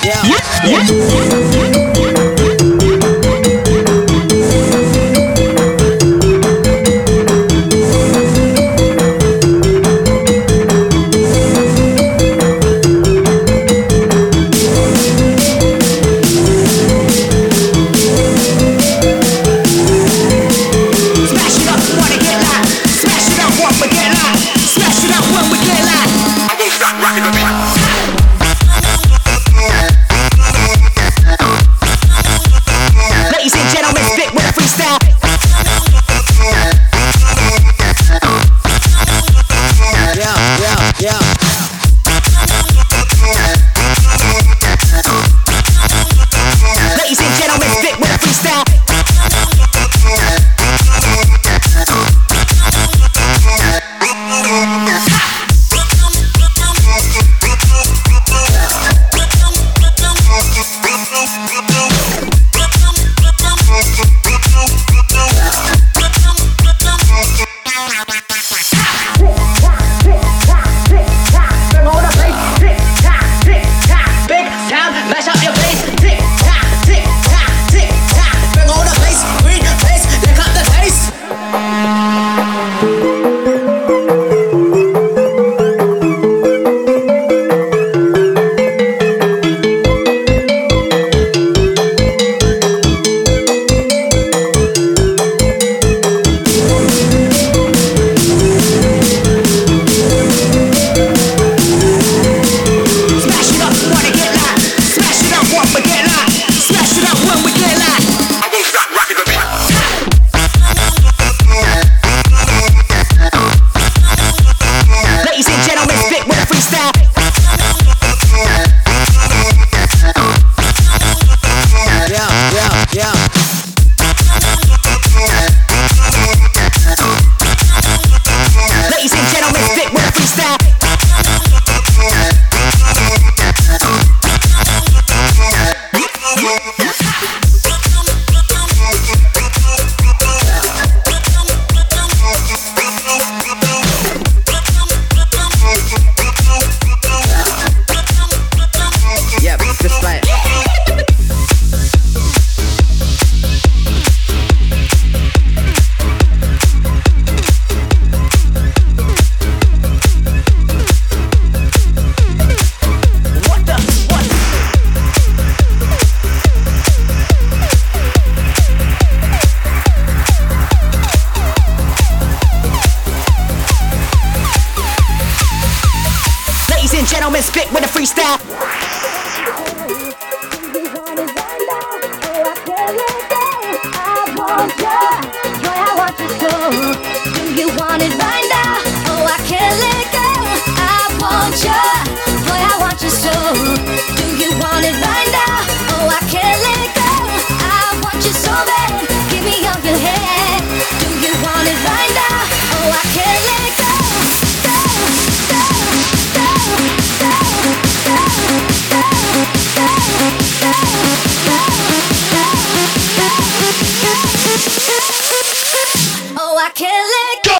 Gentlemen, spit with a freestyle. Do you want it right now? Oh, I can't let go. I want you, boy, I want you so. Do you want it right now? Oh, I can't let go. I want you so bad.